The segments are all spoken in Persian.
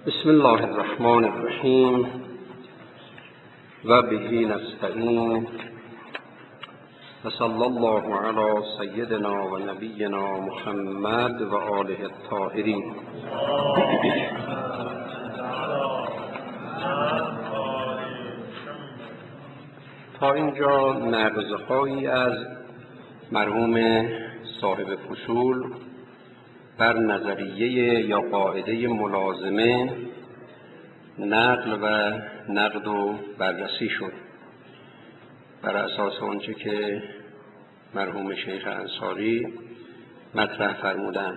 بسم الله الرحمن الرحیم و به نستعین و صلی الله علی سیدنا و نبینا محمد و آله الطاهرین. تا اینجا نقض‌هایی از مرحوم صاحب فصول بر نظریه یا قاعده ملازمه نقل و نقد و بررسی شد بر اساس آنچه که مرحوم شیخ انصاری مطرح فرمودند.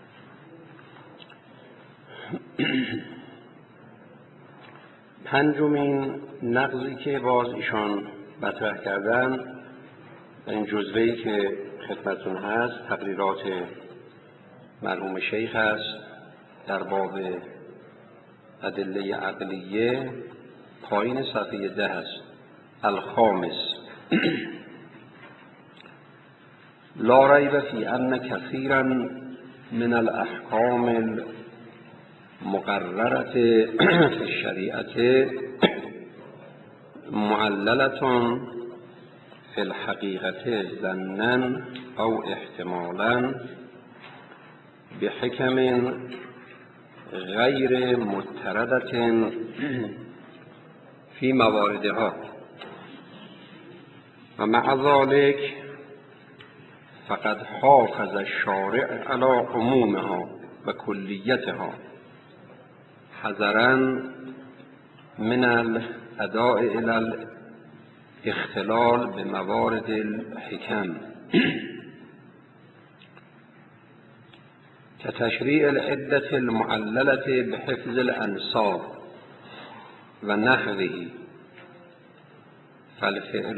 پنجمین نقضی که باز ایشان مطرح کردن در این جزوه‌ای که خدمتتون هست تقریرات مرحوم شیخ است در باب ادله عقلیه، پایین صفحه 10 است. الخامس لا ریب فی ان کثیرا من الاحکام المقررة فی الشریعة معللة فی الحقیقة ظنا او احتمالا بحکم غیر متردة فی مواردها و مع ذلك فقد حافظ الشارع على عمومها و کلیتها حذرا من الاداء الى الاختلال بموارد الحکم كتشريع العدة المعللة بحفظ الأنصاب ونحوه، فالفعل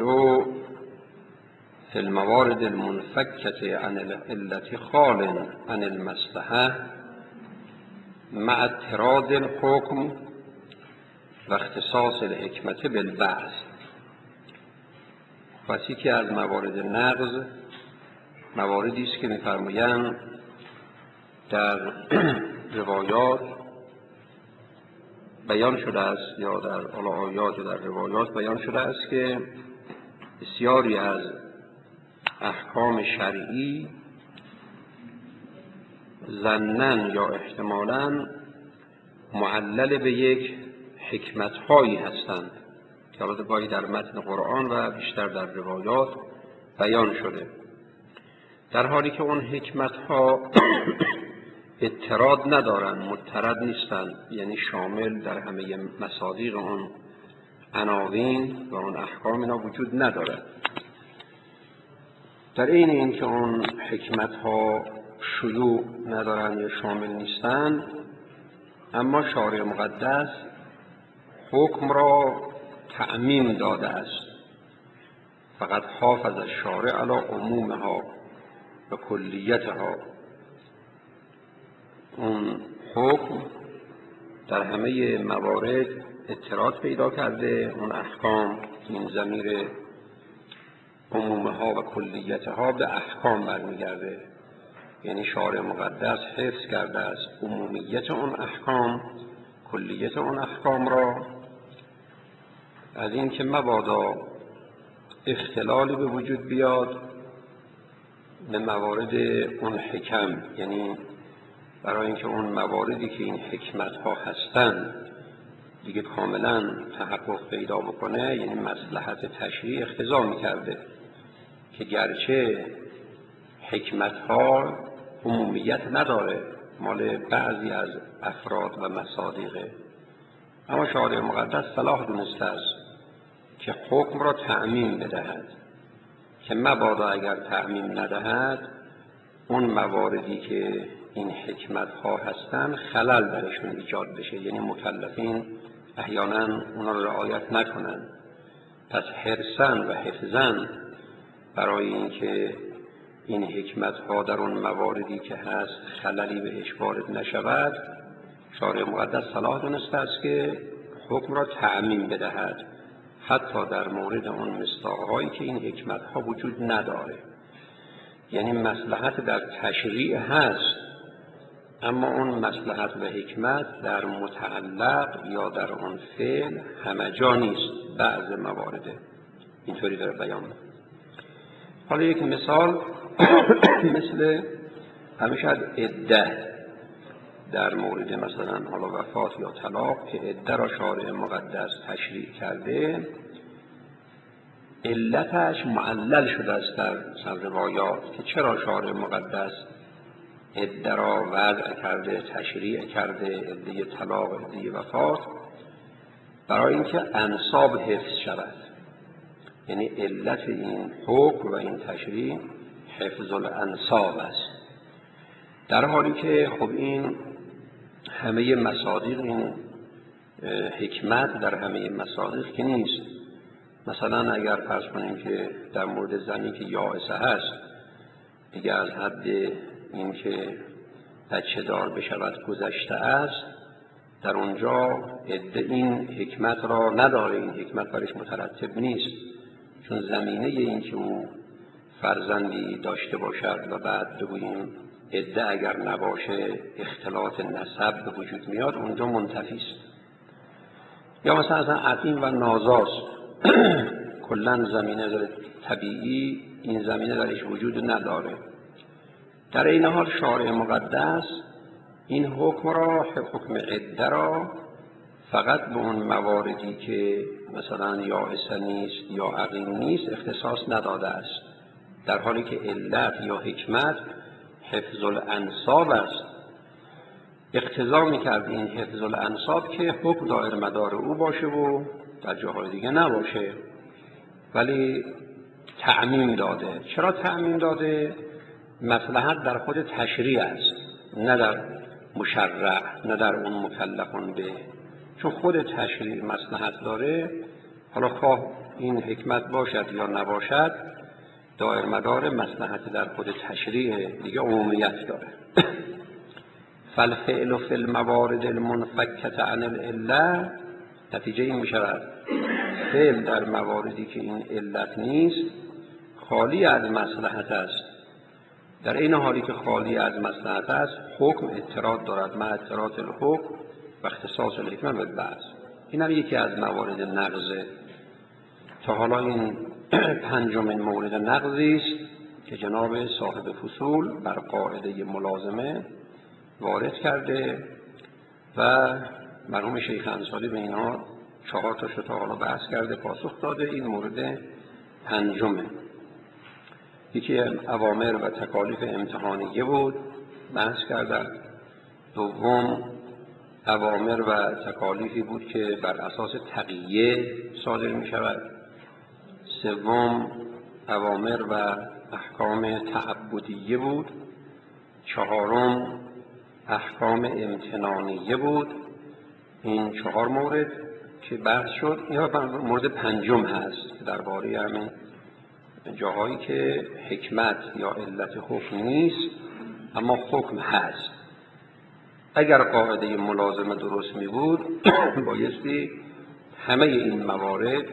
في الموارد المنفكة عن العلة خال عن المصلحة مع اضطراد الحكم و اختصاص الحکمت بالبعض. پس یکی از موارد نقض مواردی است که می‌فرمایند در روایات بیان شده است یا در آیات و در روایات بیان شده است که بسیاری از احکام شرعی ظناً یا احتمالاً معلل به یک حکمت‌هایی هستند که البته گاهی در متن قرآن و بیشتر در روایات بیان شده، در حالی که اون حکمت‌ها اضطراد ندارن، مضطرد نیستن، یعنی شامل در همه مصادیق اون عناوین و اون احکام اینا وجود نداره. در این که اون حکمت‌ها شیوع ندارن یا شامل نیستن، اما شارع مقدس حکم را تعمیم داده است. فقط حافظ الشارع علی عمومها و کلیتها. اون حکم در همه موارد اضطراد پیدا کرده، اون احکام، این ضمیر عمومها و کلیتها به احکام برمیگرده، یعنی شارع مقدس حفظ کرده است عمومیت اون احکام، کلیت اون احکام را، از این که مبادا اختلالی به وجود بیاد به موارد اون حکم، یعنی برای اینکه اون مواردی که این حکمت‌ها هستند دیگه کاملا تحقق پیدا بکنه، یعنی مصلحت تشریع اقتضا می‌کرده که گرچه حکمت‌ها عمومیت نداره، مال بعضی از افراد و مصادیقه، اما شارع مقدس صلاح دونسته است که حکم را تعمیم بدهد که مبادا اگر تعمیم ندهد اون مواردی که این حکمت‌ها هستن خلل درشون ایجاد بشه، یعنی مکلفین احیانا اونا رو رعایت نکنن. پس حرصاً و حفظاً برای اینکه این حکمت‌ها در اون مواردی که هست خللی بهش وارد نشود، شارع مقدس صلاح دونسته است که حکم را تعمیم بدهد، حتی در مورد اون مصداق‌هایی که این حکمت‌ها وجود نداره. یعنی مصلحت در تشریع هست، اما اون مصلحت و حکمت در متعلق یا در اون فعل همه جا نیست، بعض موارده اینطوری داره بیان. حالا یک مثال مثل همیشه عده در مورد مثلا حالا وفات یا طلاق که عده را شارع مقدس تشریع کرده، علتش معلل شده است در روایات که چرا شارع مقدس عده را وضع کرده، تشریع کرده، عده طلاق، عده وفات، برای اینکه انساب حفظ شود. یعنی علت این حکم و این تشریع حفظ الانساب است، در حالی که خب این همه مصادیق، این حکمت در همه مصادیق که نیست. مثلا اگر فرض کنیم که در مورد زنی که یائسه هست دیگه از حد این که بچه دار بشود گذشته است، در اونجا عده این حکمت را نداره، این حکمت برش مترتب نیست، چون زمینه این که او فرزندی داشته باشد و بعد بگوییم عده اگر نباشه اختلاط نسب به وجود میاد، اونجا منتفی است. یا مثلا عقیم و نازاست کلا زمینه داره طبیعی، این زمینه درش وجود نداره. در این حال شارع مقدس این حکم را، حکم عده را، فقط به اون مواردی که مثلا یائسه نیست یا عقیم نیست اختصاص نداده است، در حالی که علت یا حکمت حفظ الانساب است. اقتضا می‌کرد این حفظ الانساب که حکم دایر مدار او باشه و در جاهای دیگه نباشه، ولی تعمیم داده. چرا تعمیم داده؟ مصلحت در خود تشریع است، نه در مشرع، نه در اون مکلفون به. چون خود تشریع مصلحت داره، حالا خواه این حکمت باشد یا نباشد، دایر مدار مصلحت در خود تشریع دیگه عمومیت داره. فالفعل فی الموارد المنفکة عن العله، نتیجه این می شود فعل در مواردی که این علت نیست خالی از مصلحت است. در این حالی که خالی از مصلحت است، حکم اضطراد دارد، مع اضطراد الحکم و اختصاص الحکمه بالبعض. این هم یکی از موارد نقضه. تا حالا این پنجمین مورد نقضی است که جناب صاحب فصول بر قاعده ملازمه وارد کرده و مرحوم شیخ انصاری به اینا 4 تاشو تا حالا بحث کرده، پاسخ داده. این مورد پنجمه. یکی اوامر و تکالیف امتحانیه بود، بحث کردن. دوم اوامر و تکالیفی بود که بر اساس تقیه صادر می شود. سوم اوامر و احکام تعبدیه بود. چهارم احکام امتنانیه بود. این 4 مورد که بحث شد. یا مورد پنجم هست درباره همین جاهایی که حکمت یا علت حکم نیست اما حکم هست. اگر قاعده ملازمه درست می بود بایستی همه این موارد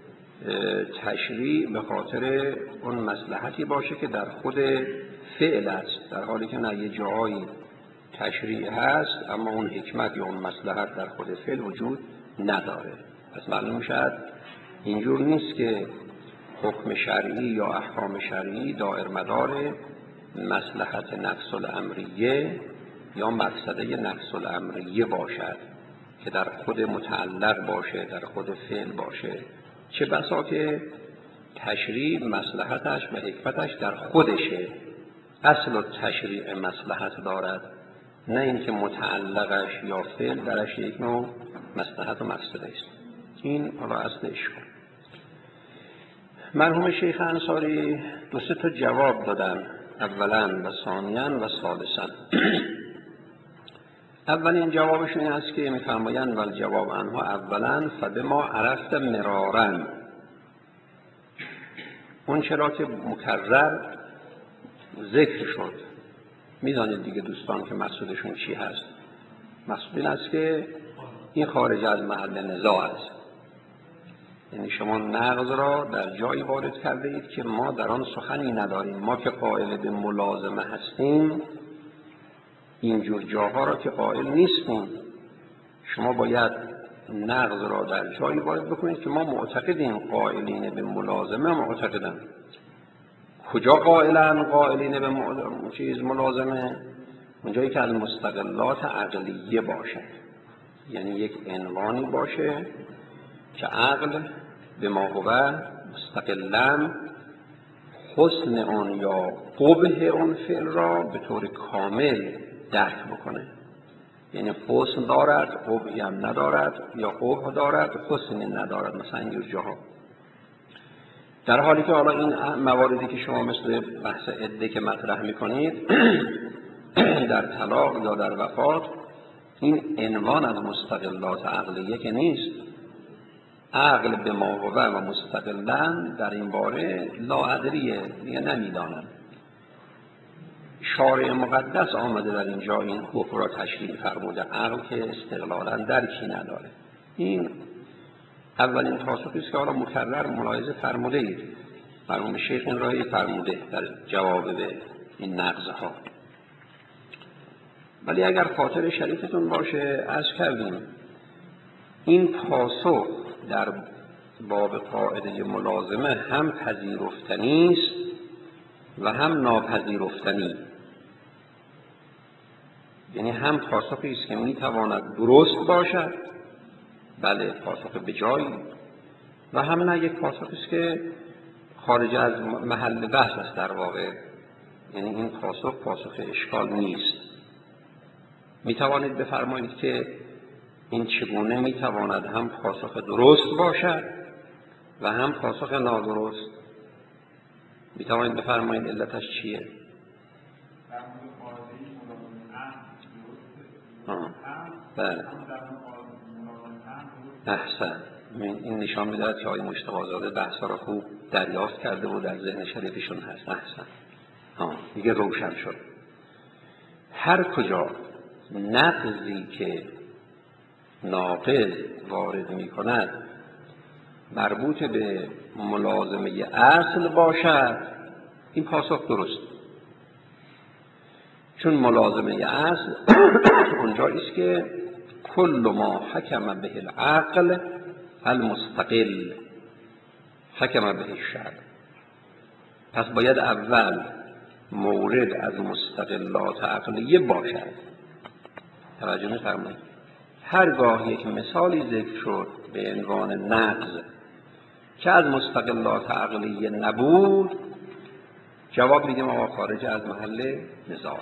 تشریع به خاطر اون مصلحتی باشه که در خود فعل است، در حالی که نه، یه جاهایی تشریع هست اما اون حکمت یا اون مصلحت در خود فعل وجود نداره. پس معلوم شد اینجور نیست که حکم شرعی یا احکام شرعی دایر مدار مصلحت نفس الامریه یا مقصده نفس الامریه باشد که در خود متعلق باشه، در خود فعل باشه. چه بسا که تشریع مصلحتش و حکمتش در خودشه، اصل تشریع مصلحت دارد، نه اینکه متعلقش یا فعل درش یک نوع مصلحت و مقصده است. این حالا اصل اشکال. مرحوم شیخ انصاری 2-3 تا جواب دادن، اولا و ثانیاً و ثالثاً. اولین جوابشون این است که می‌فرمایند والجواب عنها اولا فبما عرفت مرارا، اون چرا که مکرر ذکر شد. می‌دانید دیگه دوستان که مقصودشون چی هست. مقصود این است که این خارج از محل نزاع است، یعنی شما نقض را در جایی وارد کرده اید که ما در آن سخنی نداریم. ما که قائل به ملازمه هستیم اینجور جاها را که قائل نیستیم. شما باید نقض را در جایی وارد بکنید که ما معتقدیم قائلین به ملازمه معتقدن. کجا قائلین به ملازمه؟ اونجایی که از مستقلات عقلیه باشد، یعنی یک عنوانی باشه که عقل به ما هو مستقلاً حسن اون یا قبح اون فعل را به طور کامل درک بکنه. یعنی حسن دارد، قبحی هم ندارد، یا قبح دارد، حسنی ندارد، مثلا اینجور جاها. در حالی که حالا این مواردی که شما مثل بحث عده که مطرح میکنید در طلاق یا در وفات، این عنوان از مستقلات عقلیه که نیست. عقل به ما هو و مستقلن در این باره لاادریه، دیگه نمیدانم. شارع مقدس آمده در اینجا این حکم را تشریح فرموده، عقل که استقلالا درکی نداره. این اولین پاسخی است که حالا مکرر ملاحظه فرموده اید. مرحوم شیخ این راهی فرموده در جواب به این نقضها. ولی اگر خاطر شریفتون باشه عرض کردیم این پاسخ در باب قاعده ملازمه هم پذیرفتنی است و هم ناپذیرفتنی. یعنی هم پاسخی است که میتواند درست باشد، بله پاسخ به جایی، و هم نه یک پاسخی است که خارج از محل بحث است در واقع. یعنی این پاسخ اشکال نیست. میتوانید بفرمایید که این چگونه میتواند هم پاسخ درست باشد و هم پاسخ نادرست؟ میتوانید بفرمایید علتش چیه؟ بله احسن. این نشان می‌دهد که آقای مجتبی زاده بحثا را خوب دریافت کرده و در ذهن شریفشون هست. احسن. دیگه روشن شد. هر کجا نقضی که ناقض وارد می‌کند مربوط به ملازمه اصل باشد، این پاسخ درست. چون ملازمه اصل اونجایی است که کل ما حکم به العقل المستقل حکم به الشرع. پس باید اول مورد از مستقلات عقلیه باشد. توجه می‌فرمایید؟ هرگاه یک مثالی ذکر شد به عنوان نقض که از مستقلات عقلیه نبود، جواب میدیم آقا خارج از محل نزاع.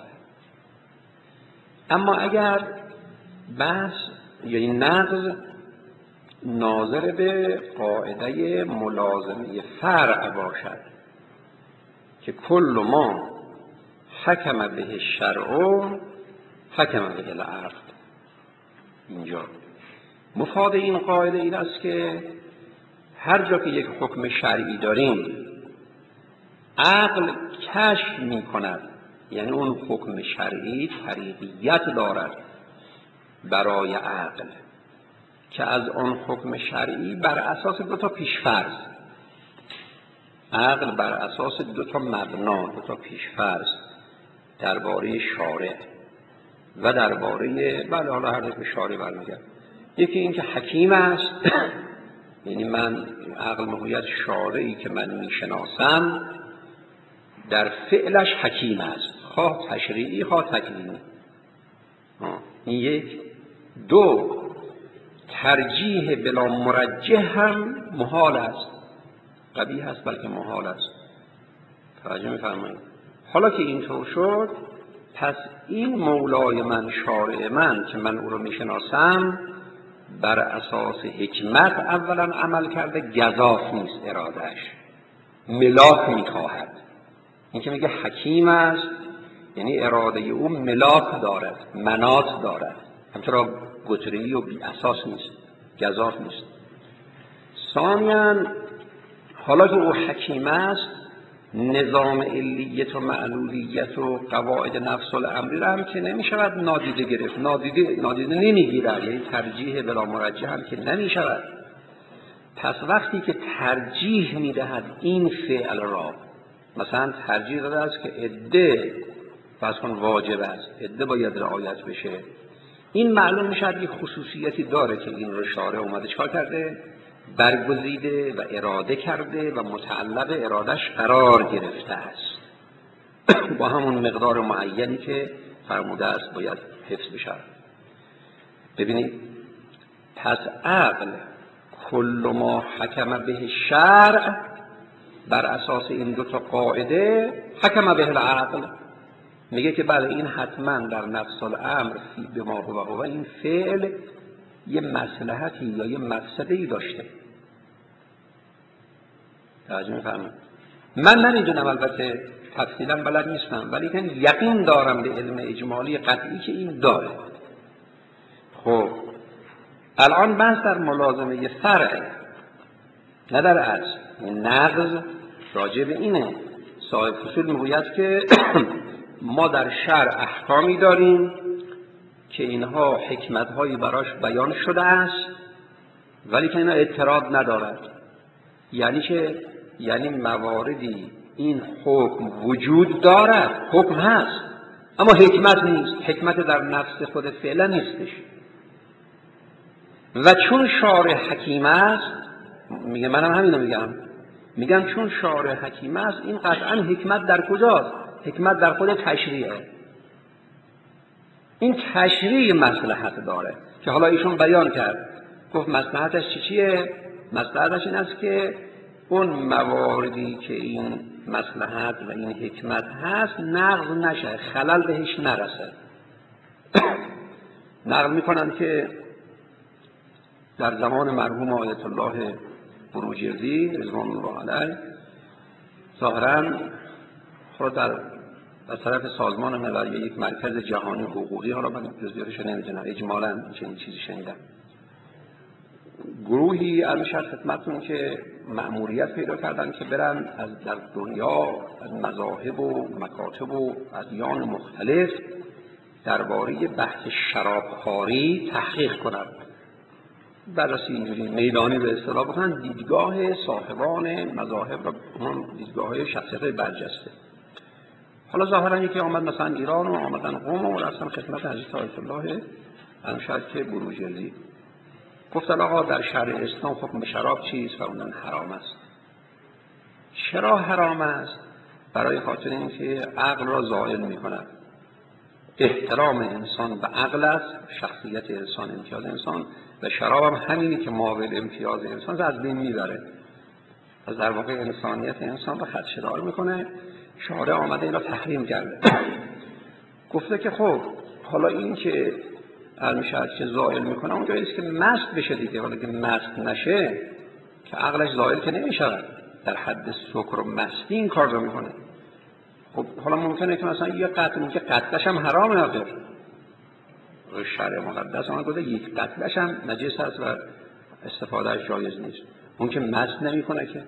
اما اگر بحث یا این نقض ناظر به قاعده ملازمه فرع باشد که کل ما حکم به الشرع حکم به العقل، اینجا مفاد این قاعده این است که هر جا که یک حکم شرعی داریم عقل کشف می کند، یعنی اون حکم شرعی طریقیت دارد برای عقل که از آن حکم شرعی بر اساس دو تا پیشفرض، عقل بر اساس دو تا مبنا، دو تا پیشفرض درباره شارع و درباره حالا هر دو شارع برمیگرد. یکی این که حکیم است یعنی من عقل میگوید شارعی که من میشناسم در فعلش حکیم است، خواه تشریعی خواه تکوینی. این یک. دو، ترجیح بلا مرجح هم محال است، قبیح است بلکه محال است. توجه می‌فرمایید؟ حالا که اینطور شد، پس این مولای من شارع من که من او رو میشناسم بر اساس حکمت اولا عمل کرده، گزاف نیست ارادهش، ملاک میخواهد. این که میگه حکیم است یعنی اراده او ملاک دارد، مناط دارد، همچنان گتره‌ای و بی اساس نیست، گزاف نیست. ثانیاً حالا که او حکیم است نظام علیت و معلولیت و قواعد نفس الامری را هم که نمیشود نادیده گرفت، نادیده نمیگیرد، یعنی ترجیح بلا مرجح هم که نمیشود. پس وقتی که ترجیح میدهد این فعل را، مثلا ترجیح داده است که عده فرض کن واجب است، عده باید رعایت بشه. این معلوم میشه یک خصوصیتی داره که این رو شارع اومده چکار کرده؟ برگزیده و اراده کرده و متعلق ارادش قرار گرفته است با همون مقدار معینی که فرموده است باید حفظ بشه. ببینید پس عقل کل ما حکم به شرع، بر اساس این دو تا قاعده حکم به العقل، میگه که بله این حتما در نفس الامر به ما هو این فعل یه مصلحتی یا یه مقصدی داشته. توجه می‌فرمایید؟ من نمیدونم، البته تفصیلا بلد نیستم، ولی که یقین دارم به علم اجمالی قطعی که این داره. خب الان بحث در ملازمه فرع نه در اصل. نقض راجع به اینه. صاحب فصول میگوید که ما در شرع احکامی داریم که اینها حکمت‌هایی براش بیان شده است ولی که اینا اعتراض ندارد. یعنی که یعنی مواردی این حکم وجود دارد، حکم هست اما حکمت نیست، حکمت در نفس خود فعلا نیستش. و چون شارع حکیم است، میگه منم همینو میگم چون شارع حکیم است، این قطعا حکمت در کجاست؟ حکمت در خود تشریعه. این تشریع مصلحت داره که حالا ایشون بیان کرد، گفت مصلحتش چیه؟ مصلحتش این است که اون مواردی که این مصلحت و این حکمت هست نقض نشه، خلل بهش نرسه. نقل میکنن که در زمان مرحوم آیت الله بروجردی رضوان الله علیه ظاهراً خود در طرف سازمان ملل یک مرکز جهانی حقوقی، حالا من جزئیاتش نمیدونم، اجمالاً چنین چیزی شنیدم، گروهی امشب خدمتتون که مأموریت پیدا کردن که برن از در دنیا از مذاهب و مکاتب و ادیان مختلف درباره بحث شرابخواری تحقیق کنند. بررسی اینجوری میدانی به اصطلاح بکنن، دیدگاه صاحبان مذاهب را، اون دیدگاه شخصیت برجسته. حالا ظاهرا یکی آمد مثلا ایران و آمدن قم و رفتن خدمت حضرت آیت الله امشد که بروجردی، گفتن آقا در شرع اسلام حکم شراب چیست؟ فرمودن حرام است. چرا حرام است؟ برای خاطر اینکه عقل را زائل می‌کند. احترام انسان به عقل است، شخصیت انسان، امتیاز انسان، و شراب هم همینی که ماول امتیاز انسان از بین میبره، از در واقع انسانیت انسان را خدشه‌دار میکنه. شارع آمده این را تحریم کرده. گفته که خب حالا این که میشه که زائل میکنه اونجایی است که مست بشه دیگه، حالا که مست نشه که عقلش زائل که نمیشه، در حد سکر و مستی این کار رو میکنه. خب حالا ممکنه که مثلا یه قتل که قتلش هم حرامه، آخر شرع مقدس آن گفته یک قتلش هم نجس هست و استفادهش جایز نیست. اون که مست نمیکنه، که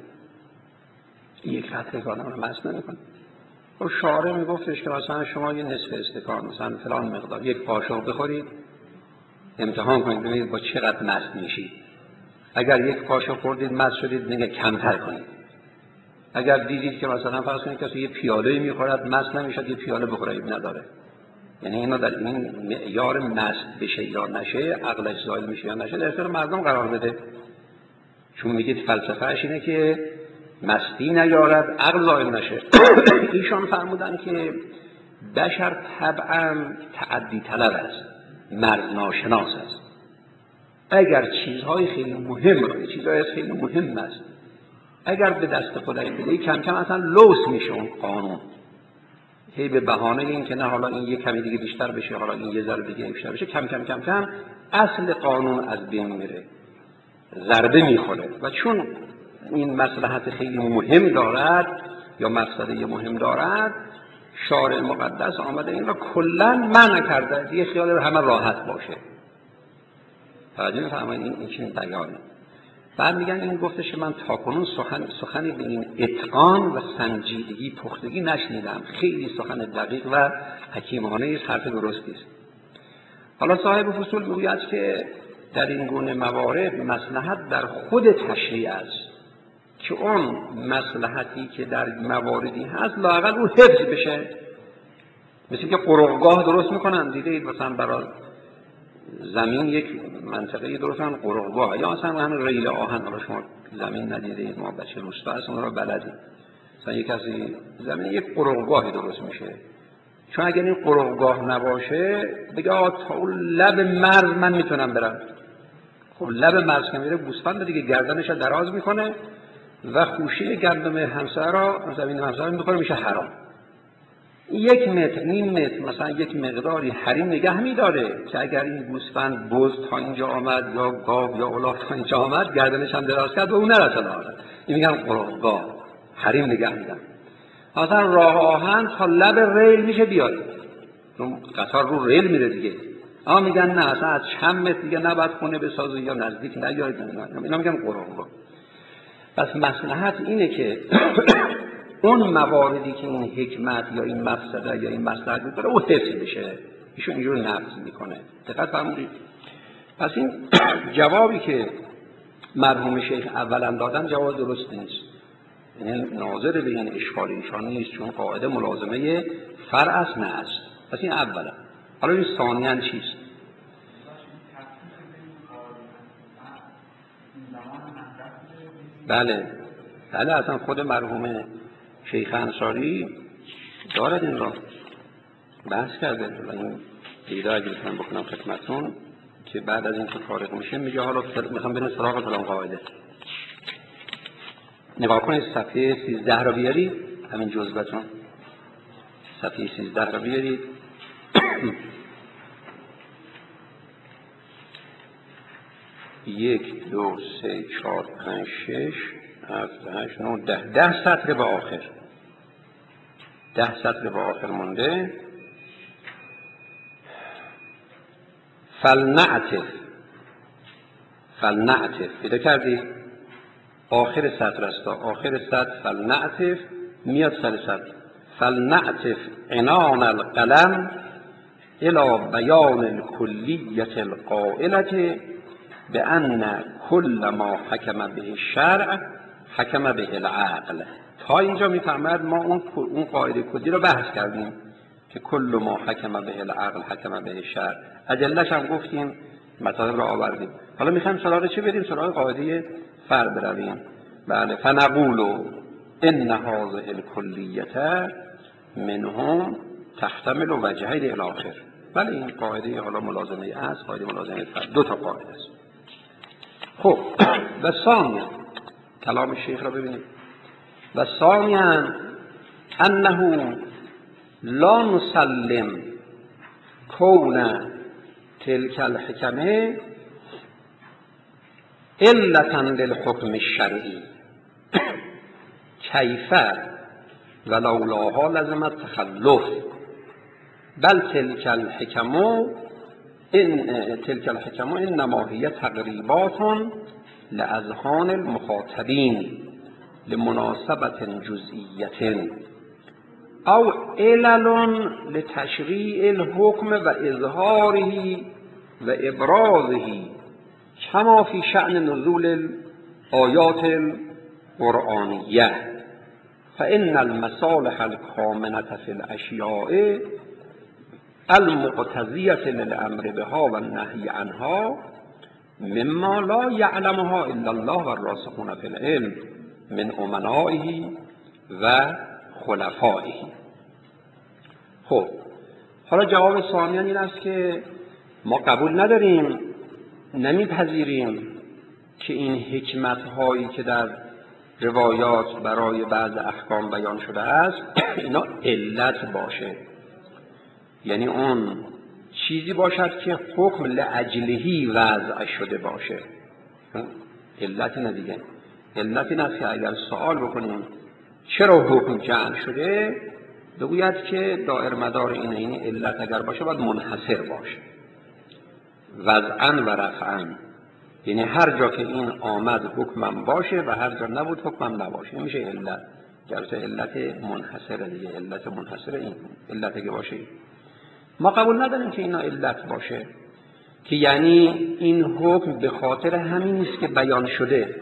یک قتل که آدم رو مست نمیکنه. خب شارع میگفتش که مثلا شما یه نصف استکان مثلا فلان مقدار یک قاشق بخورید، امتحان کنید ببینید با چقدر مست میشید. اگر یک قاشق خوردید مست شدید، دیگه کمتر کنید. اگر دیدید که مثلا فرض کنید کسی یه پیاله میخورد مست نمیشد، یه پیاله بخورید نداره. یعنی اینا در این معیار مست بشه یا نشه، عقلش زائل میشه یا نشه، در اختیار مردم قرار بده. چون میگید فلسفهش اینه که مستی نیارد عقل زائل نشه. ایشان فرمودن که بشر طبعا تعدی طلب است، مرز ناشناس است. اگر چیزهای خیلی مهم، چیزهای خیلی مهم است، اگر به دست خودش بده، کم کم اصلا لوث میشه اون قانون. هی به بهانه این که نه حالا این یه کمی دیگه بیشتر بشه، حالا این یه ذره دیگه بیشتر بشه، کم کم کم کم اصل قانون از بین میره، ضربه میخوره. و چون این مصلحت خیلی مهم دارد یا مقصدی مهم دارد، شارع مقدس آمده این را کلا منع کرده دیگه، خیال همه راحت باشه. توجه می‌فرمایید؟ این چنین بیانه. بعد میگن این گفتش که من تاکنون سخنی به این اتقان و سنجیدگی پختگی نشنیدم، خیلی سخن دقیق و حکیمانه است، حرف درستی است. حالا صاحب فصول میگوید که در این گونه موارد مصلحت در خود تشریع است که اون مصلحتی که در مواردی هست لااقل اون حفظ بشه. مثل که قرقگاه درست میکنن، دیدید مثلا برای زمین یک منطقه درست کنن قرقگاه، یا مثلا همین ریل آهن، حالا شما زمین ندیدید، ما بچه روستا هستیم اون رو بلدیم، مثلا یک کسی زمین یک قرقگاهی درست میشه، چون اگر این قرقگاه نباشه بگه تا اون لب مرز من میتونم برم، خب لب مرز که میره گوسفند دیگه گردنش رو دراز میکنه و خوشه گندم همسایه را، زمین همسایه میخوره، میشه حرام. 1 متر نیم متر مثلا یک مقداری حریم نگه میداره که اگر این گوسفند بز تا اینجا آمد یا گاو یا الاغ تا اینجا آمد گردنش هم دراز کرد و اون نرسد آمد، این میگن قرقگاه، حریم نگه میدن. مثلا راه آهن تا لب ریل میشه بیاد، چون قطار رو ریل میره دیگه، اما میگن نه اصلا از چند متر دیگه نباید خونه بسازی یا نزدیک نیاید، اینا میگن قرقگاه. پس مصلحت اینه که اون مواردی که این حکمت یا این مفسده یا این مصلحت میکنه او حفظ بشه، ایشون اینجور نفذ میکنه. دقت فرمودید؟ پس این جوابی که مرحوم شیخ اولا دادن جواب درست نیست، یعنی ناظر به این اشکال ایشان نیست، چون قاعده ملازمه فرع است نه است. پس این اولا. حالا این ثانیاً چیست؟ بله اصلا خود مرحوم شیخ انصاری دارد این را بحث کرده. این دیده اگه بتونم بکنم خدمتون که بعد از این که فارغ میشه میگه حالا میخوام بریم سراغ فلان قاعده. نگاه کنید صفحه 13 را بیارید، همین جزوتون صفحه 13 را بیارید. 1 2 3 4 5 6 7 8 9 10 سطر به آخر، 10 سطر به آخر مونده. فلنعتف پیدا کردی؟ آخر سطر است، آخر سطر فلنعتف میاد سر سطر. فلنعتف عنان القلم الى بیان الکلیت القائلة بأن كل ما حکم به الشرع حکم به العقل. تا اینجا میفهمد ما اون قاعده کلی رو بحث کردیم که کل ما حکم به العقل حکم به الشرع، ادله‌اش هم گفتیم، مطالب رو آوردیم. حالا میخوایم سراغ چه بریم؟ سراغ قاعده فرع برویم. بله فنقول ان هذه الکلیة منهم تحتمل وجهین الی آخر. بله این قاعده حالا ملازمه است، قاعده ملازمه فرع، 2 تا قاعده است. خب و ثانیا کلام شیخ را ببینید. و ثانیا انه لا نسلم کون تلک الحکمه علتا للحکم الشرعی کیف ولولاها لزم التخلف بل تلک الحکم انما هی تقریبات لاذهان المخاطبین لمناسبت جزئیة او علل لتشریع الحکم و اظهاره و ابرازه کما فی شأن نزول الآیات القرآنیه فإن المصالح الكامنة في الأشیاء المقتضیة للأمر بها و النهی عنها مما لا یعلمها الا الله و الراسخون فی العلم من امنائه و خلفائه. خب حالا جواب ثانیاً این است که ما قبول نداریم، نمیپذیریم که این حکمت هایی که در روایات برای بعض احکام بیان شده است اینا علت باشه، یعنی اون چیزی باشد که حکم لاجلهی وضع شده باشه. علت نه دیگه، علت این است که اگر سوال بکنیم چرا حکم جمع شده، بگوید که دائر مدار این علت اگر باشه باید منحصر باشه وضعاً و رفعاً، یعنی هر جا که این آمد حکمم باشه و هر جا نبود حکمم نباشه، میشه علت. جلسه علت منحصره دیگه، علت منحصره این علت که باشه. ما قبول نداریم که اینا علت باشه، که یعنی این حکم به خاطر همین نیست که بیان شده،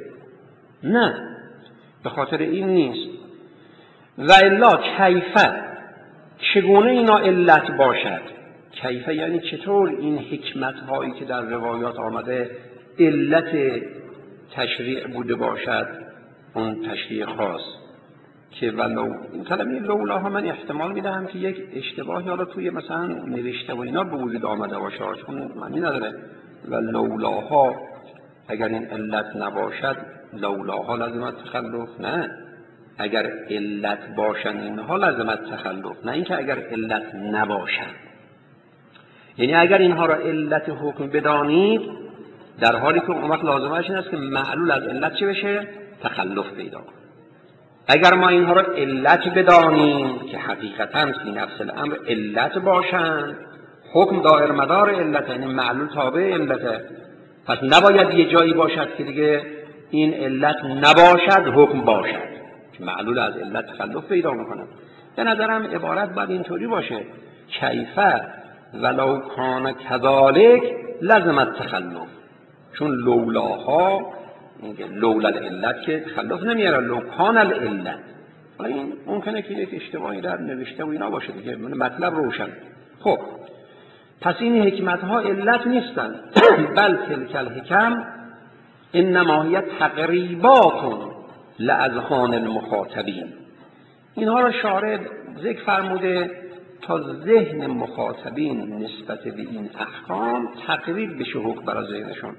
نه به خاطر این نیست. و الا چگونه اینا علت باشد؟ کیف یعنی چطور این حکمت هایی که در روایات آمده علت تشریع بوده باشد، اون تشریع خاص که ولو این کلمه لولاها من احتمال میدهم که یک اشتباهی حالا توی مثلا نوشته و اینا به وجود آمده باشه، چون معنی نداره. و لولاها اگر این علت نباشد لولاها لازمت تخلف، نه اگر علت باشن اینها لازمت تخلف، نه اینکه اگر علت نباشن. یعنی اگر اینها را علت حکم بدانید در حالی که اون وقت لازمش این است که معلول از علت چه بشه؟ تخلف پیدا کنه. اگر ما اینها را علت بدانیم که حقیقتاً فی نفس الامر علت باشند، حکم دایر مدار علت، یعنی معلول تابع علته، پس نباید یه جایی باشد که دیگه این علت نباشد حکم باشد که معلول از علت تخلف پیدا میکنه. به نظرم عبارت باید اینطوری باشه: کیفه ولو کان کذالک لزمت تخلف، چون لولاها لولا العلت که تخلف نمیاره، لو کان العلت. حالا این ممکنه که یک اشتباهی در نوشته و اینا باشه دیگه، مطلب روشن. خب پس این حکمت ها علت نیستن بل تلک الحکم انما هی تقریبات لاذهان المخاطبین. اینها را شارع ذکر فرموده تا ذهن مخاطبین نسبت به این احکام تقریب بشه حکم برای ذهنشون.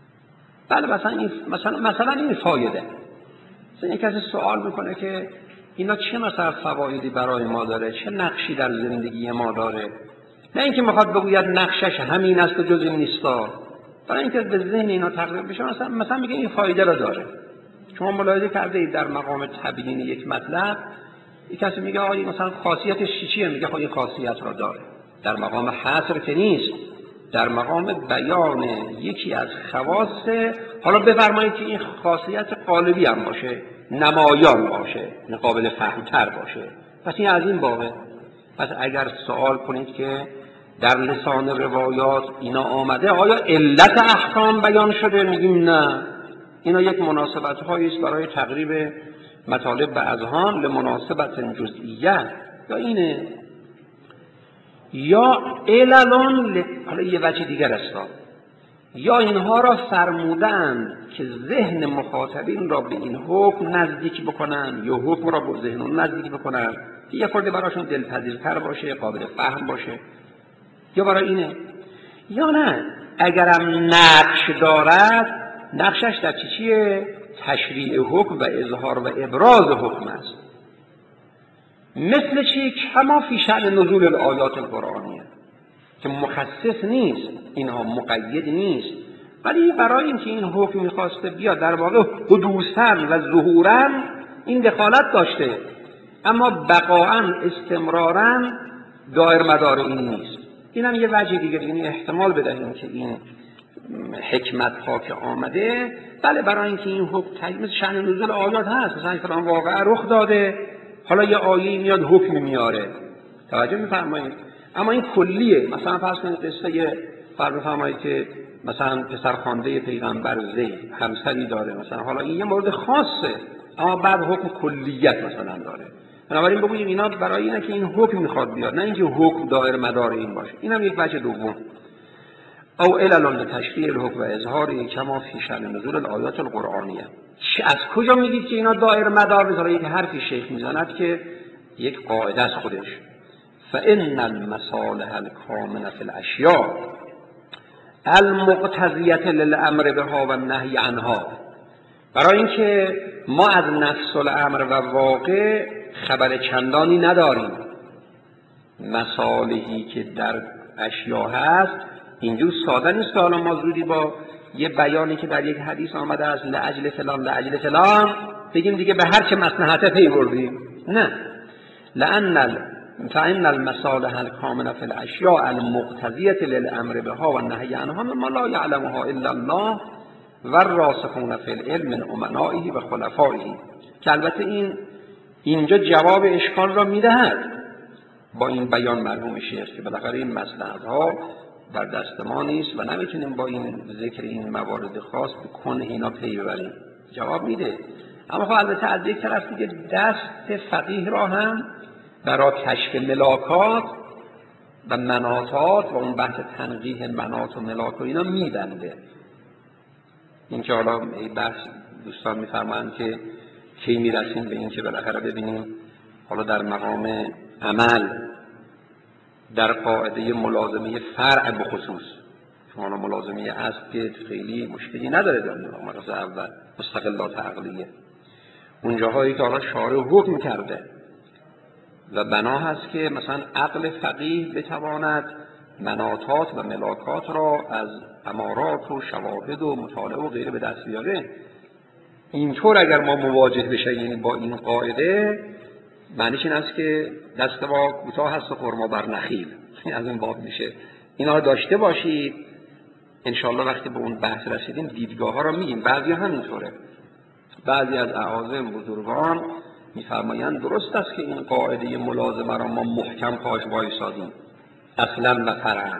بله مثلا این فایده. مثلا کسی سوال میکنه که اینا چه مثلا فوایدی برای ما داره، چه نقشی در زندگی ما داره، نه اینکه میخواد بگوید نقشش همین است و جز این نیستا، برای اینکه به ذهن اینا تقریب بشه مثلا میگه این فایده را داره. شما ملاحظه کرده اید در مقام تبیین یک مطلب یک کسی میگه آیا مثلا خاصیتش چیه، میگه خب این خاصیت را داره. در مقام حصر که نیست، در مقام بیان یکی از خواص. حالا بفرمایید که این خاصیت قالبی هم باشه، نمایان باشه، قابل فهمتر باشه، پس این از این بابه. پس اگر سوال کنید که در لسان روایات اینا آمده آیا علت احکام بیان شده، میگیم نه، اینا یک مناسبت هایی است برای تقریب مطالب به اذهان لمناسبت جزئیه، یا اینه یا عللان حالا یه وجه دیگر است، یا اینها را فرمودند که ذهن مخاطبین را به این حکم نزدیک بکنن، یا حکم را به ذهن اون نزدیک بکنن که یه خورده براشون دلپذیرتر باشه، قابل فهم باشه، یا برای اینه. یا نه اگرم نقش دارد، نقشش در چیه؟ تشریع حکم و اظهار و ابراز حکم است. مثل چی؟ کما فی شأن نزول الآیات القرآنیه که مخصص نیست، اینها مقید نیست، ولی برای اینکه این حکم میخواسته بیاد در واقع حدوثاً و ظهوراً این دخالت داشته، اما بقاءً استمراراً دایر مدار این نیست. این هم یه وجه دیگه، یعنی احتمال بدهیم که این حکمت ها که آمده بله برای اینکه این حکم مثل شأن نزول آیات هست، مثلا فلان واقعه رخ داده، حالا یه آیه میاد حکم میاره، توجه میفرمایید. اما این کلیه. مثلا فرض کنید قصه فرض بفرمایید که مثلا پسرخوانده پیغمبر زید همسری داره، مثلا حالا این یه مورد خاصه اما بعد حکم کلیت مثلا داره، بنابراین بگوییم اینا برای اینه که این حکم میخواد بیاد، نه اینکه حکم دایر مدار این باشه. اینم یک وجه دوم. او علل لتشریع الحکم و اظهاره کما فی شأن نزول الآیات القرآنیه. از کجا میگید که اینا دایر مدار؟ مثلا یک حرفی شیخ میزند که یک قاعده است خودش: فإن المصالح الكامنة في الأشياء المقتضیة للأمر بها و النهی عنها. برای اینکه ما از نفس الامر و واقع خبر چندانی نداریم، مصالحی که در اشیاء هست اینجور ساده نیست که حالا ما زودی با یه بیانی که در یک حدیث آمده است لأجل فلان بگیم دیگه به هر چه مصلحت پی بردیم. نه، فإن المصالح الكامنة في الأشياء المقتضية للأمر بها والنهي عنها مما لا يعلمها إلا الله والراسخون في العلم من أمنائه و خلفائه. که البته اینجا جواب اشکال را میدهد با این بیان مرحوم شیخ که بالاخره این مصلحت‌ها در دست ما نیست و نمیتونیم با این ذکر این موارد خاص به کنه اینا پی ببریم. جواب میده، اما خب البته از یک طرف دیگه دست فقیه را هم برای کشف ملاکات و مناطات و اون بحث تنقیح مناط و ملاک و اینا میبنده. این که حالا بحث دوستان میفرمایند که کی میرسیم به این که بالاخره ببینیم حالا در مقام عمل در قاعده ملازمه فرع به خصوص، شما ملازمه اصل که خیلی مشکلی نداره در مقام اول مستقلات عقلیه، اونجاهایی که حالا شارع حکم کرده و بنا هست که مثلا عقل فقیه بتواند مناطات و ملاکات را از امارات و شواهد و مطالعه و غیره به دست بیاره. اینطور اگر ما مواجه بشه یعنی با این قاعده، معنیش این است که دست ما کوتاه هست و خرما بر نخیل، از این باب میشه. اینا داشته باشید انشاءالله وقتی به اون بحث رسیدیم دیدگاه ها را میگیم. بعضی همینطوره، بعضی از اعاظم بزرگان میفرمایند درست است که این قاعده ملازمه را ما محکم پاش وایسادیم اصلا و فرعا،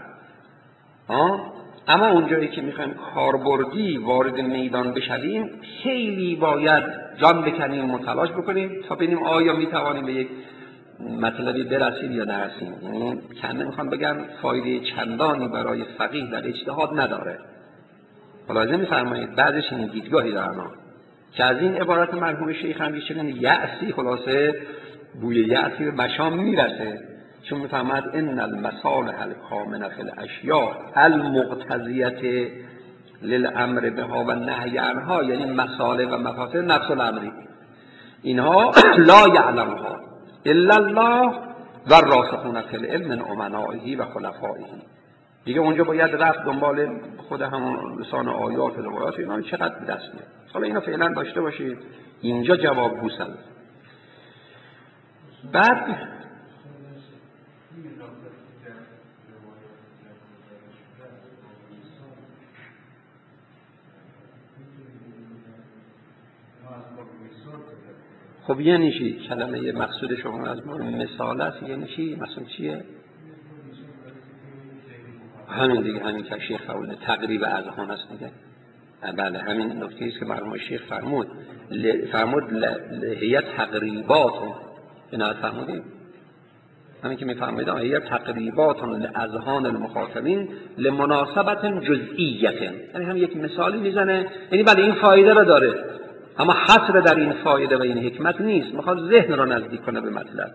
اما اونجایی که میخوایم کاربردی وارد میدان بشویم خیلی باید جان بکنیم و تلاش بکنیم تا ببینیم آیا میتوانیم به یک مطلبی برسیم یا نرسیم. یعنی کنده میخوام بگم فایده چندانی برای فقیه در اجتهاد نداره. ملاحظه میفرمایید بعضش این دیدگاهی دارن که از این عبارت مرحوم شیخ هم چنین یأسی، خلاصه بوی یأسی به مشام میرسه، چون میفهمد ان المصالح الکامنه فی الاشیاء المقتضیه للامر بها و نهی عنها، یعنی مصالح و مفاسد نفس الامری، اینها لا یعلمها الا الله و الراسخون فی العلم من امنائه و خلفائه. دیگه اونجا باید رفت دنبال خود همون لسان آیات و روایات اینا چقدر به دست میاد. حالا اینو فعلا داشته باشید، اینجا جواب بوسن. بعد خب یعنی چی؟ کلمه مقصود شما از مثال است، یعنی چی؟ مثلا چیه؟ همین دیگه، همین که شیخ تقریب اذهان است دیگه. بله همین نکته است که مرحوم شیخ فرمود هي تقریبات، اینا فرمودیم همین که میفهمید هي تقریبات لاذهان المخاطبین لمناسبت جزئیه، یعنی هم یک مثالی میزنه، یعنی بله این فایده را داره اما حصر در این فایده و این حکمت نیست، میخواد ذهن را نزدیک کنه به مطلب.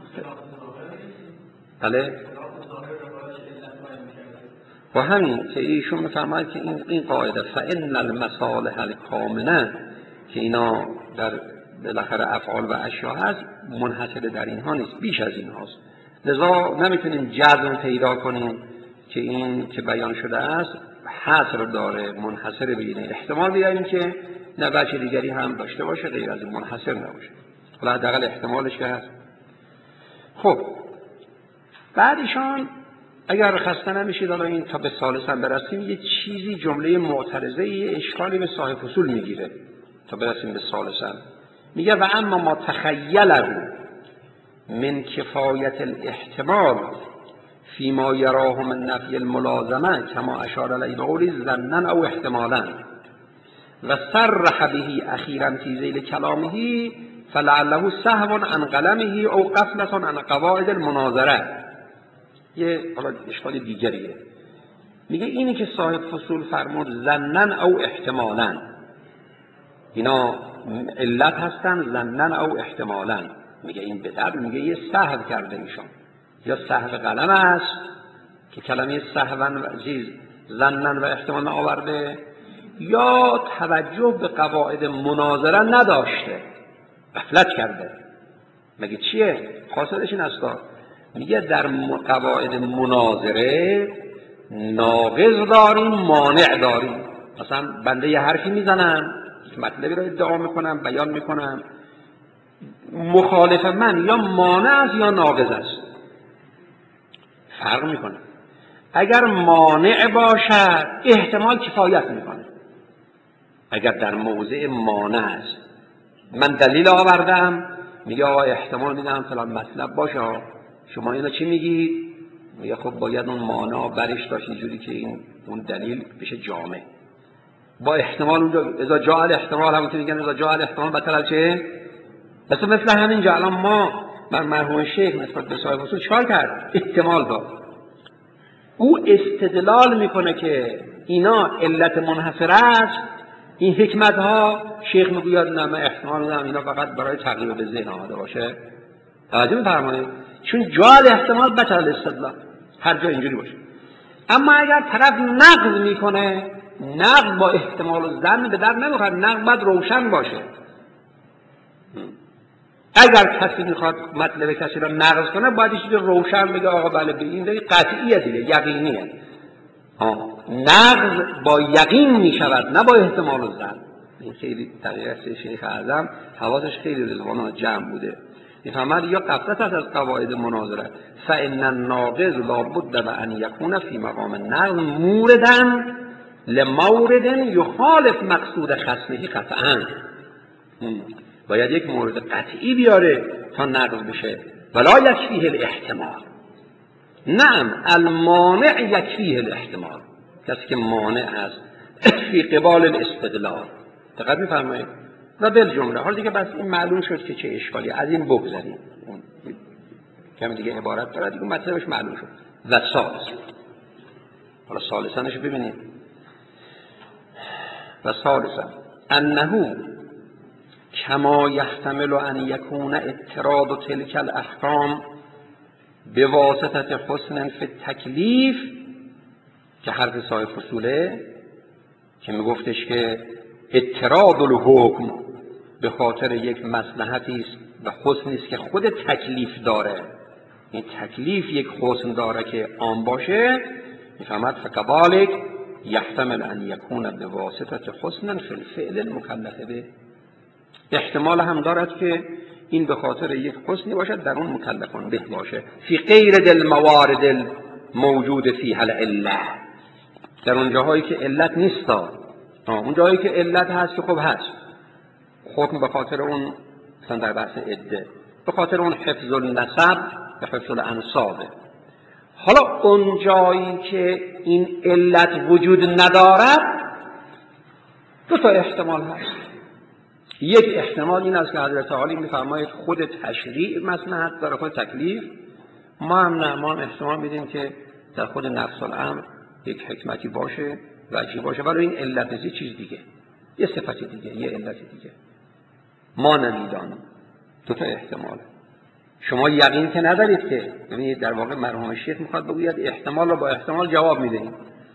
بله و همین که ایشون میفرماید که این قاعده فإن المصالح الکامنه که اینا در بالاخره افعال و اشیاء هست منحصر در اینها نیست، بیش از این هاست، لذا نمیتونیم جزم پیدا کنیم که این که بیان شده است حصر داره منحصر به این، احتمال بیاریم که نه بچه دیگری هم داشته باشه غیر از این منحصر نباشه، حالا حداقل احتمالش که هست. خب بعد ایشان اگر خسته نمیشید حالا این تا به ثالثم برسیم یه چیزی جمله معترضه یه اشکالی به صاحب فصول میگیره تا برسیم به ثالثم. میگه و اما ما تخیله من کفایت الاحتمال فيما يراه من نفی الملازمه کما اشار الیه بقولی ظنا او احتمالا و صرح به اخیرا فی ذیل کلامه فلعله سهو عن قلمه او غفلة عن قواعد المناظره. یه حالا اشکال دیگریه، میگه اینی که صاحب فصول فرمود ظنا او احتمالا، اینا علت هستن ظنا او احتمالا، میگه این بدر، میگه یه سهو کرده ایشان، یا سهو قلم است که کلمه سهوا و چیز ظنا و احتمالا آورده، یا توجه به قواعد مناظره نداشته غفلت کرده. مگه چیه؟ خاصتش این است میگه در قواعد مناظره ناقض داریم مانع داریم. مثلا بنده یه حرفی میزنم مطلبی رو ادعا میکنم بیان میکنم، مخالف من یا مانع است یا ناقض است، فرق میکنه. اگر مانع باشد احتمال کفایت میکنه، اگر در موضع مانع است من دلیل آوردم میگه آقا احتمال میدم فلان مطلب باشه، شما اینو چی میگید؟ میگه خب باید اون مانع برش داشت اینجوری که اون دلیل بشه جامع با احتمال. اونجا اذا جاء الاحتمال، همون که میگن اذا جاء الاحتمال بطل چه؟ مثل همین جا الان ما مرحوم شیخ نسبت به صاحب اصول چیکار کرد؟ احتمال داد. او استدلال میکنه که اینا علت منحصره است، این حکمت ها. شیخ میگوید نه، من احتمال میدم اینا فقط برای تقریب به ذهن آمده باشه. توجه می‌فرمایید؟ چون جای احتمال بطل الاستدلال، هر جا اینجوری باشه. اما اگر طرف نقض میکنه، نقض با احتمال و ظن به در نمیخواد، نقض باید روشن باشه. اگر کسی میخواد مطلب کسی را نقض کنه، باید چیزی روشن بگه آقا بله به این دلیل قطعیه دیگه، یقینیه. نقض با یقین میشود، نه با احتمال و ظن. این خیلی طریقه شیخ اعظم حواسش خیلی رضوان جمع بوده. میفهمد یا قفلت از قواعد مناظره فان الناقض لابد و ان یکون فی مقام النقض موردا لمورد یخالف مقصود خصمه قطعا. باید یک مورد قطعی بیاره تا نقض بشه. ولا یکفیه الاحتمال. نعم المانع یکفیه الاحتمال، کسی که مانع هست فی قبال الاستدلال. دقت می‌فرمایید؟ و بالجمله حالا دیگه بس این معلوم شد که چه اشکالی، از این بگذاریم. کمی دیگه عبارت داره دیگه، مطلبش معلوم شد. و ثالث، حالا ثالثانش ببینید. و ثالثا انه کما یحتمل ان یکون اضطراد تلک الاحکام بواسطه حسن فی التکلیف، که حرف صاحب فصوله که میگفتش که اضطراد الحکم به خاطر یک مصلحتی است و حسنی است که خود تکلیف داره. این تکلیف یک حسن داره که عام باشه. میفهمد فکذالک یحتمل ان یکون بواسطه حسن فی الفعل المکلف به. احتمال هم دارد که این به خاطر یک حسنی باشد در اون مکلفان به باشه. فی غیر الموارد موجود فیها العله، در اون جاهایی که علت نیستا. اون جایی که علت هست که خب هست، حکم به خاطر اون، مثلا در بحث عده به خاطر اون حفظ النسب و حفظ الانسابه. حالا اون جایی که این علت وجود ندارد، دو تا احتمال هست. یک احتمال این است که حضرت عالی میفرماید خود تشریع مصلحت داره، خود تکلیف. ما هم نه، ما هم احتمال میدیم که در خود نفس الامر یک حکمتی باشه، وجهی باشه، ولی این علت است، چیز دیگه، یه صفت دیگه، یه علت دیگه ما نمیدانیم. دو تا احتمال. شما یقین که ندارید که، یعنی در واقع مرحوم شیخ میخواد بگوید احتمال رو با احتمال جواب میدهید.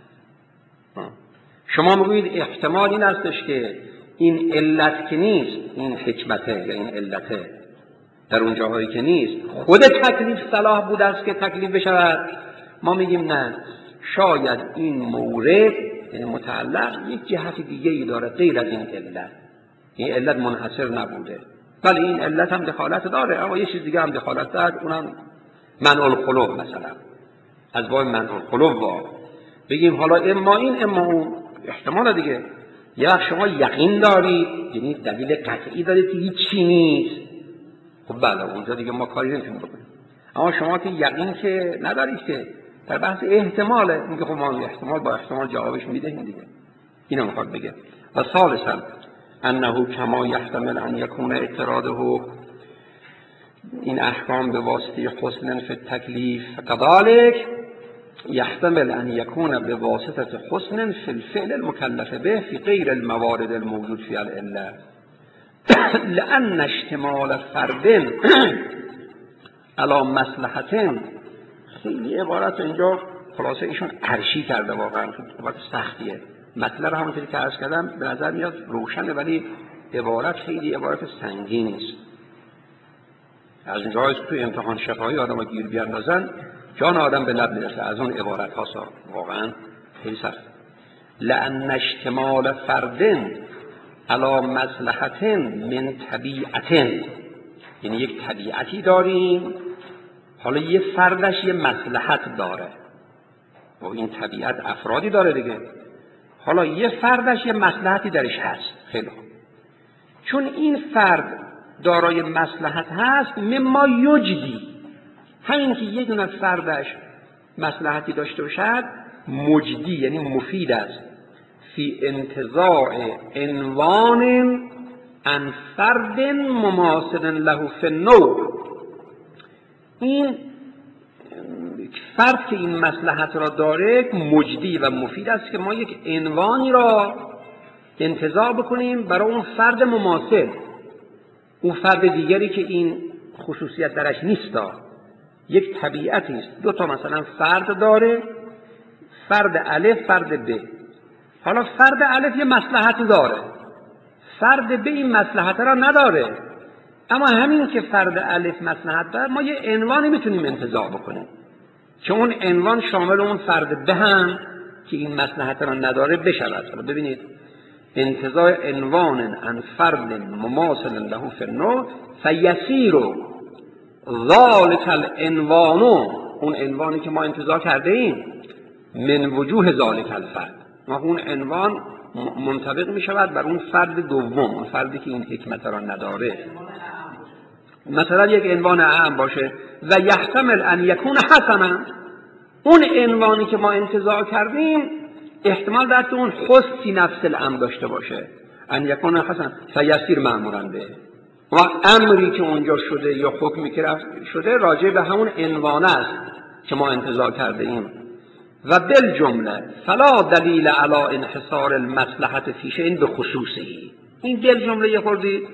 شما میگویید احتمال این هستش که این علت که نیست، این حکمته یا این علته در اون جاهایی که نیست، خود تکلیف صلاح بوده است که تکلیف بشود. ما میگیم نه، شاید این مورد یعنی متعلق یک جهت دیگه ای داره غیر از این علت. این علت منحصر نبوده، ولی این علت هم دخالت داره، اما یه چیز دیگه هم دخالت داره، اونم منع الخلو. مثلا از باب منع الخلو بگیم حالا اما این اما اون احتمال دیگه. یه وقت شما یقین دارید، یعنی دلیل قطعی دارید که هیچی نیست، خب بله اونجا دیگه ما کاری نمیتونیم بکنیم. اما شما که یقین که ندارید، که در بحث احتماله، میگه خب ما احتمال با احتمال جوابش میدهیم دیگه. اینو میخواد بگه. و ثالثا انه کما یحتمل ان یکون اعتراضه این احکام به واسطه حسن فی التکلیف، كذلك یحتمل ان یکون به واسطه حسن فی الفعل المکلف به فی غیر الموارد الموجود فی العله، لان اشتمال فرد علی مصلحت. خیلی عبارت اینجا خلاصه ایشون عرشی کرده، واقعا عبارت سختیه. مطلب همونطوری که عرض کردم به نظر میاد روشنه، ولی عبارت خیلی عبارت سنگینی است. از اونجایی که توی امتحان شفاهی آدم رو گیر بیاندازن جان آدم به لب میرسه، از اون عبارت ها واقعا خیلی سخت. لأن اشتمال فرد علی مصلحت من طبیعت، یعنی یک طبیعتی داریم، حالا یه فردش یه مصلحت داره و این طبیعت افرادی داره دیگه، حالا یه فردش یه مصلحتی درش هست. خیلی خوب، چون این فرد دارای مصلحت هست، مما یجدی، همین که یه دونه فردش مصلحتی داشته باشد، مجدی یعنی مفید است، فی انتزاع عنوان عن فرد مماثل له فی النوع، این فرد که این مصلحت را داره مجدی و مفید است که ما یک عنوانی را انتزاع بکنیم برای اون فرد مماثل، اون فرد دیگری که این خصوصیت درش نیستا، یک طبیعتی است. دو تا مثلا فرد داره، فرد الف، فرد ب. حالا فرد الف یه مصلحت داره، فرد ب این مصلحت را نداره، اما همین که فرد الف مصلحت داره ما یه عنوانی میتونیم انتزاع بکنیم که اون عنوان شامل اون فرد ب هم که این مصلحت را نداره بشود. ببینید انتزاع عنوان عن فرد مماثل له فی النوع فیسیر ذلک العنوان، اون عنوانی که ما انتزاع کرده ایم، من وجوه ذلک الفرد، ما اون عنوان منطبق می شود بر اون فرد دوم، اون فردی که این حکمت را نداره. مثلا یک عنوان عام باشه و یحتمل ان یکون حسنا، اون عنوانی که ما انتزاع کردیم احتمال داره اون خصی نفس الامر داشته باشه، ان یکون حسنا فیسیر مأمورا به، و امری که اونجا شده یا حکمی که شده راجع به همون عنوان است که ما انتزاع کرده ایم. و بالجمله فلا دلیل علی انحصار المصلحت فی شیء بخصوصه، این دل جمله یه خردی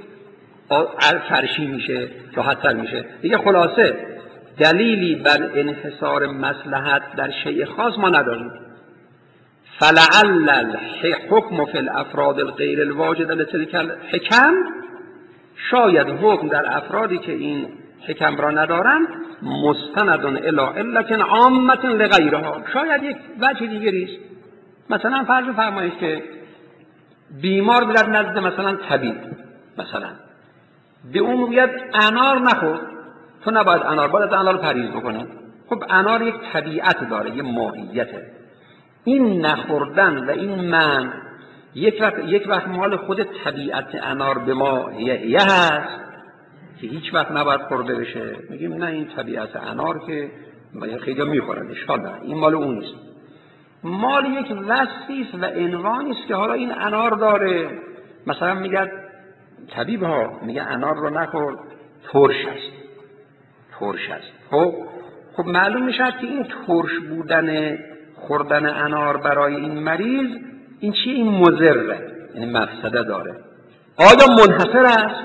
فرشی میشه، راحت‌تر میشه دیگه. خلاصه دلیلی بر انحصار مصلحت در شیء خاص ما نداریم. فلعل الحكم فی الافراد الغیر الواجد لتلك الحکم، شاید حکم در افرادی که این حکم را ندارند مستند الی علت عامه لغیرها، شاید یک وجه دیگری است. مثلا فرض فرمایید که بیمار میرد نزد مثلا طبیب، مثلا به اون میگه انار نخور، تو نباید انار، باید انار رو پرهیز بکنی. خب انار یک طبیعت داره، یه ماهیته، این نخوردن و این منع یک وقت مال خود طبیعت انار به ما یه هست که هیچ وقت نباید خورده بشه، میگیم نه این طبیعت انار که خیلی میخورن اشکال، این مال اون نیست، مال یک وصفی است و عنوانی است که حالا این انار داره. مثلا میگه طبیب ها میگه انار رو نخور، ترش است، ترش است. خب معلوم میشه که این ترش بودن خوردن انار برای این مریض این چیه؟ این مضره، یعنی مفسده داره. آیا منحصر است؟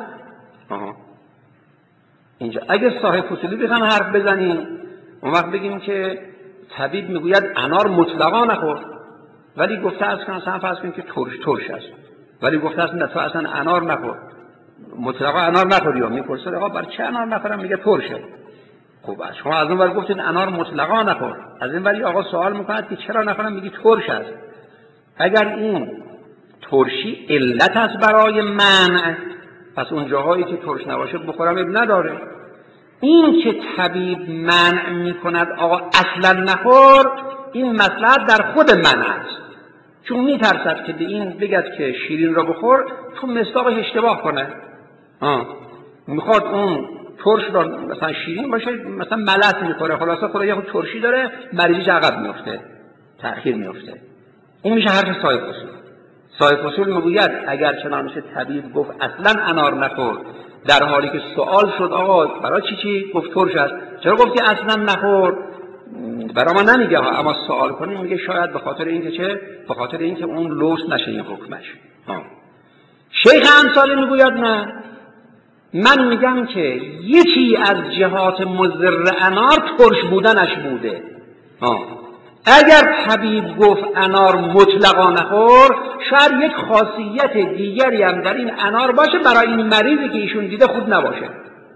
اینجا اگه صاحب فصولی بخوام حرف بزنیم اون وقت بگیم که طبیب میگوید انار مطلقا نخور، ولی گفته است که مثلا فرض کنیم که ترش است، ولی گفته است نه تو اصلا انار نخور، مطلقا انار نخوری. یا میپرسه آقا برای چه انار نخورم؟ میگه ترشه. خب شما از اون ور گفتید انار مطلقا نخور، از این وری آقا سوال میکند که چرا نخورم؟ میگی ترش است. اگر این ترشی علت است برای منع، پس اون جاهایی که ترش نباشه بخورم اب نداره. این که طبیب منع میکند آقا اصلا نخور، این مصلحت در خود منع است، چون میترسد که به این بگد که شیرین را بخور چون مصداقش اشتباه کنه، میخواد اون ترش را مثلا شیرین باشه مثلا ملس میخوره، خلاصه خدا یه خود ترشی داره، مریضش عقب میفته، تأخیر میفته. این میشه حرف صاحب اصول. صاحب اصول میگوید اگر چنانچه طبیب گفت اصلا انار نخور، در حالی که سوال شد آقا برای چی گفت ترش است، چرا گفتی اصلا نخور؟ برای ما نمیگه ها، اما سوال کنیم میگه شاید به خاطر اینکه چه؟ به خاطر اینکه اون لوس نشه این حکمش. شیخ انصاری میگوید نه، من میگم که یکی از جهات مضر انار ترش بودنش بوده. اگر طبیب گفت انار مطلقا نخور، شاید یک خاصیت دیگری هم در این انار باشه برای این مریضی که ایشون دیده خوب نباشه،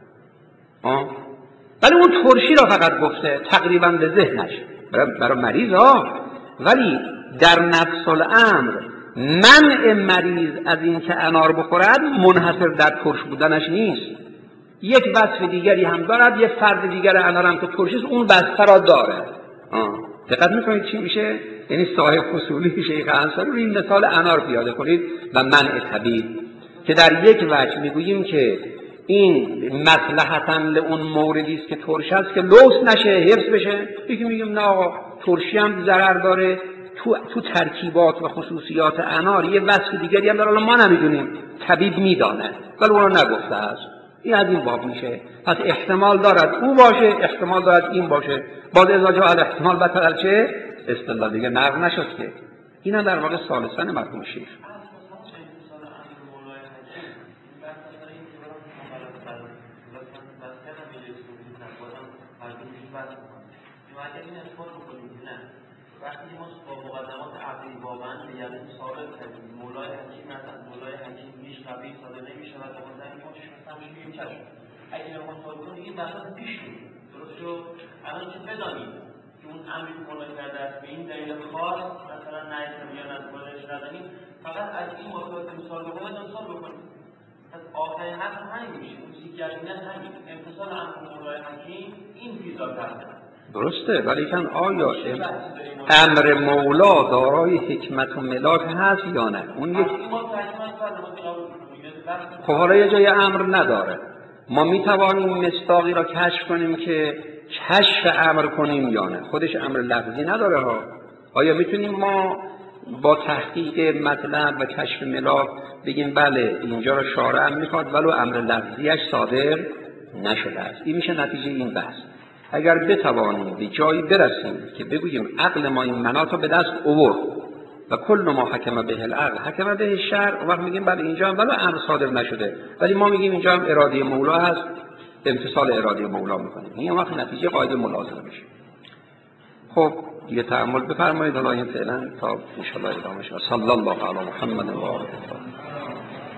ولی اون ترشی را فقط گفته تقریبا به ذهنش برای مریض ولی در نفس الامر منع مریض از این که انار بخورد منحصر در ترش بودنش نیست، یک وصف دیگری هم دارد، یک فرد دیگر انار هم که ترشیست اون وصف را داره. دقت میکنید چی میشه؟ یعنی صاحب اصولی شیخ انصاری رو این مثال انار پیاده کنید و منع طبیب که در یک وجه میگوییم که این مصلحتاً لون موردی است که ترش است که لوس نشه، حفظ بشه. یکی میگیم نه آقا ترشی هم ضرر داره، تو ترکیبات و خصوصیات انار یه وصف دیگری هم داره، ما نمیدونیم، طبیب میدانه ولی اون رو نگفته است. این از این باب میشه. پس احتمال دارد او باشه، احتمال دارد این باشه. باز اذا جاء الاحتمال بطل چه؟ استدلال دیگه نقل نشد که. اینا در واقع ثالثاً مفهوم شیخ. وقتی ما با مقدمات عقلی واقعا به یقین ثابت کردیم مولای حکیم مثلا مولای حکیم هیچ قبیل صادر نمی‌شود و مثلا ما چشمش می‌گیم چشم اگه نمی‌خوام ثابت کنیم این بحث پیش میره درست شد. الان چه بدانید که اون امری که مولای کرده است به این دلیل خاص مثلا نهی یا از گذشت ندانیم فقط از این مطابق مثال بکنید مثال بکنید. پس آخرین حرف همین میشه اون سیگردینه همین امتصال امر مولای حکیم این ویزا کرده درسته، ولی کن آیا امر مولا دارای حکمت و ملاک هست یا نه؟ اون یک خب حالا یه جای امر نداره، ما میتوانیم مصداقی را کشف کنیم که کشف امر کنیم یا نه؟ خودش امر لفظی نداره ها. آیا میتونیم ما با تحقیق مطلب و کشف ملاک بگیم بله اینجا را شارع میخواد ولو امر لفظیش صادر نشده است؟ این میشه نتیجه این بحث. اگر بتوانیم به جایی برسیم که بگوییم عقل ما این مناط رو به دست آورد و کل ما حکم به العقل حکم به الشرع، وقت میگیم بله اینجا هم ولو امر صادر نشده ولی ما میگیم اینجا هم اراده مولا هست، امتصال اراده مولا میکنیم، این وقت نتیجه قاعده ملازمه میشه. خب دیگه تأمل بفرمایید. حالا این فعلا تا ان شاء الله ادامه شد. صلی الله علی محمد و آله.